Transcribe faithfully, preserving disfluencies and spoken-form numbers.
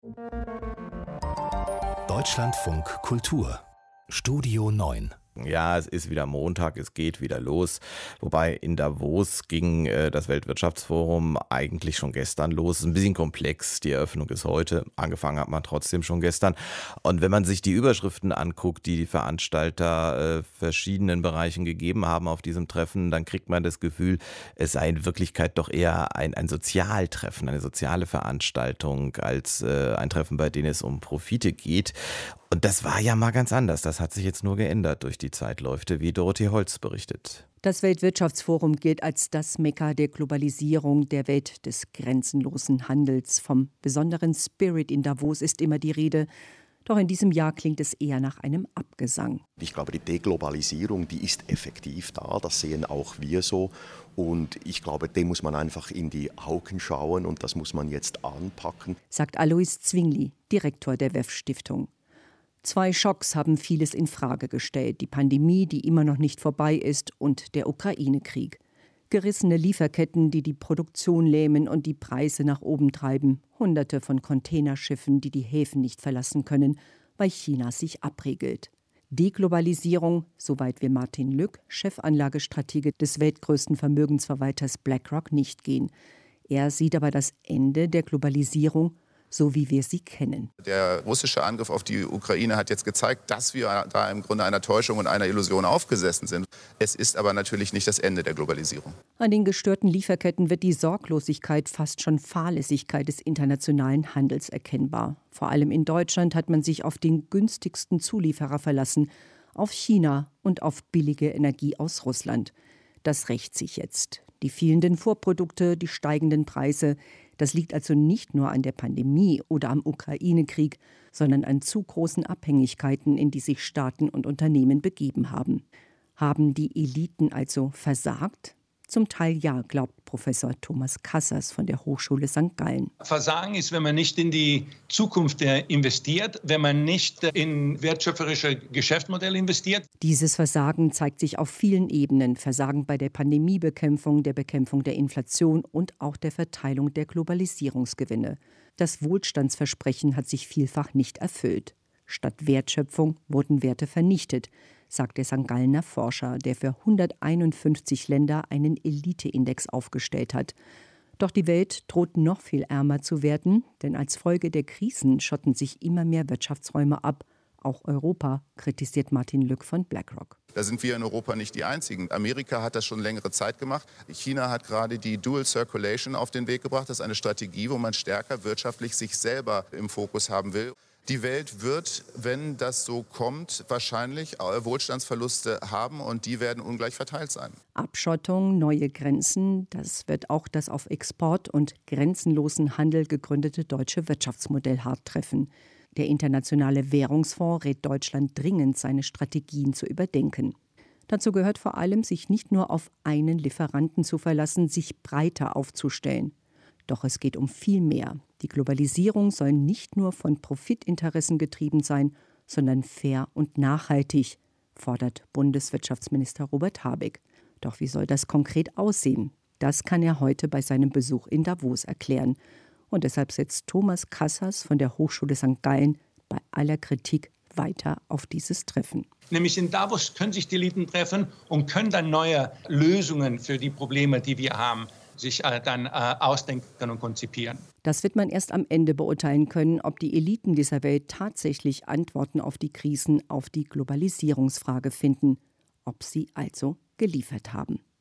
Deutschlandfunk Kultur Studio neun. Ja, es ist wieder Montag, es geht wieder los. Wobei in Davos ging äh, das Weltwirtschaftsforum eigentlich schon gestern los. Ist ein bisschen komplex, die Eröffnung ist heute. Angefangen hat man trotzdem schon gestern. Und wenn man sich die Überschriften anguckt, die die Veranstalter äh, verschiedenen Bereichen gegeben haben auf diesem Treffen, dann kriegt man das Gefühl, es sei in Wirklichkeit doch eher ein, ein Sozialtreffen, eine soziale Veranstaltung als äh, ein Treffen, bei dem es um Profite geht. Und das war ja mal ganz anders. Das hat sich jetzt nur geändert durch die Zeitläufe, wie Dorothee Holz berichtet. Das Weltwirtschaftsforum gilt als das Mekka der Globalisierung, der Welt des grenzenlosen Handels. Vom besonderen Spirit in Davos ist immer die Rede. Doch in diesem Jahr klingt es eher nach einem Abgesang. Ich glaube, die Deglobalisierung, die ist effektiv da. Das sehen auch wir so. Und ich glaube, dem muss man einfach in die Augen schauen und das muss man jetzt anpacken, sagt Alois Zwingli, Direktor der W E F-Stiftung. Zwei Schocks haben vieles in Frage gestellt. Die Pandemie, die immer noch nicht vorbei ist, und der Ukraine-Krieg. Gerissene Lieferketten, die die Produktion lähmen und die Preise nach oben treiben. Hunderte von Containerschiffen, die die Häfen nicht verlassen können, weil China sich abriegelt. Deglobalisierung, soweit wir Martin Lück, Chefanlagestratege des weltgrößten Vermögensverwalters BlackRock, nicht gehen. Er sieht aber das Ende der Globalisierung, so wie wir sie kennen. Der russische Angriff auf die Ukraine hat jetzt gezeigt, dass wir da im Grunde einer Täuschung und einer Illusion aufgesessen sind. Es ist aber natürlich nicht das Ende der Globalisierung. An den gestörten Lieferketten wird die Sorglosigkeit, fast schon Fahrlässigkeit des internationalen Handels erkennbar. Vor allem in Deutschland hat man sich auf den günstigsten Zulieferer verlassen, auf China und auf billige Energie aus Russland. Das rächt sich jetzt. Die fehlenden Vorprodukte, die steigenden Preise. Das liegt also nicht nur an der Pandemie oder am Ukraine-Krieg, sondern an zu großen Abhängigkeiten, in die sich Staaten und Unternehmen begeben haben. Haben die Eliten also versagt? Zum Teil ja, glaubt Professor Thomas Kassers von der Hochschule Sankt Gallen. Versagen ist, wenn man nicht in die Zukunft investiert, wenn man nicht in wertschöpferische Geschäftsmodelle investiert. Dieses Versagen zeigt sich auf vielen Ebenen. Versagen bei der Pandemiebekämpfung, der Bekämpfung der Inflation und auch der Verteilung der Globalisierungsgewinne. Das Wohlstandsversprechen hat sich vielfach nicht erfüllt. Statt Wertschöpfung wurden Werte vernichtet, sagt der Sankt Gallener Forscher, der für hunderteinundfünfzig Länder einen Eliteindex aufgestellt hat. Doch die Welt droht noch viel ärmer zu werden, denn als Folge der Krisen schotten sich immer mehr Wirtschaftsräume ab. Auch Europa, kritisiert Martin Lück von BlackRock. Da sind wir in Europa nicht die Einzigen. Amerika hat das schon längere Zeit gemacht. China hat gerade die Dual Circulation auf den Weg gebracht. Das ist eine Strategie, wo man stärker wirtschaftlich sich selber im Fokus haben will. Die Welt wird, wenn das so kommt, wahrscheinlich Wohlstandsverluste haben und die werden ungleich verteilt sein. Abschottung, neue Grenzen, das wird auch das auf Export und grenzenlosen Handel gegründete deutsche Wirtschaftsmodell hart treffen. Der Internationale Währungsfonds rät Deutschland dringend, seine Strategien zu überdenken. Dazu gehört vor allem, sich nicht nur auf einen Lieferanten zu verlassen, sich breiter aufzustellen. Doch es geht um viel mehr. Die Globalisierung soll nicht nur von Profitinteressen getrieben sein, sondern fair und nachhaltig, fordert Bundeswirtschaftsminister Robert Habeck. Doch wie soll das konkret aussehen? Das kann er heute bei seinem Besuch in Davos erklären. Und deshalb setzt Thomas Kassers von der Hochschule Sankt Gallen bei aller Kritik weiter auf dieses Treffen. Nämlich in Davos können sich die Eliten treffen und können dann neue Lösungen für die Probleme, die wir haben, sich äh, dann äh, ausdenken und konzipieren. Das wird man erst am Ende beurteilen können, ob die Eliten dieser Welt tatsächlich Antworten auf die Krisen, auf die Globalisierungsfrage finden, ob sie also geliefert haben.